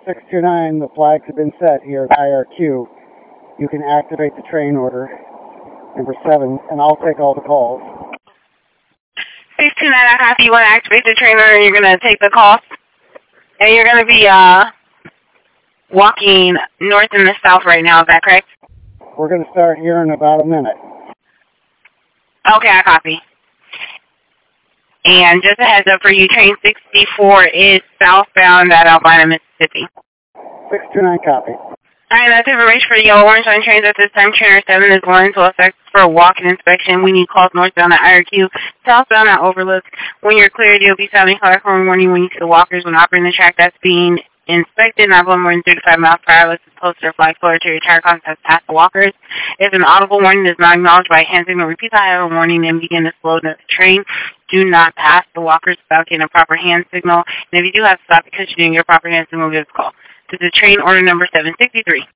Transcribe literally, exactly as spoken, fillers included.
six two nine, the flags have been set here at I R Q. You can activate the train order, number seven, and I'll take all the calls. six two nine, I copy. You want to activate the train order, and you're going to take the call. And you're going to be uh, walking north and the south right now, is that correct? We're going to start here in about a minute. Okay, I copy. And just a heads up for you, train sixty-four is southbound at Albina, Mississippi. six two nine, copy. All right, that's information for the yellow orange line trains at this time. Trainer seven is going into effect for a walk-in inspection. We need calls northbound at I R Q, southbound at Overlook. When you're cleared, you'll be sounding color horn warning when you see the walkers when operating the track that's being inspected. Not blowing more than thirty-five miles per hour. Let's post or flag forward to your tire contacts past the walkers. If an audible warning is not acknowledged by a hand signal, repeat the higher warning and begin to slow the train. Do not pass the walkers without getting a proper hand signal. And if you do have to stop because you're doing your proper hand signal, give us a call. This is train order number seven sixty-three.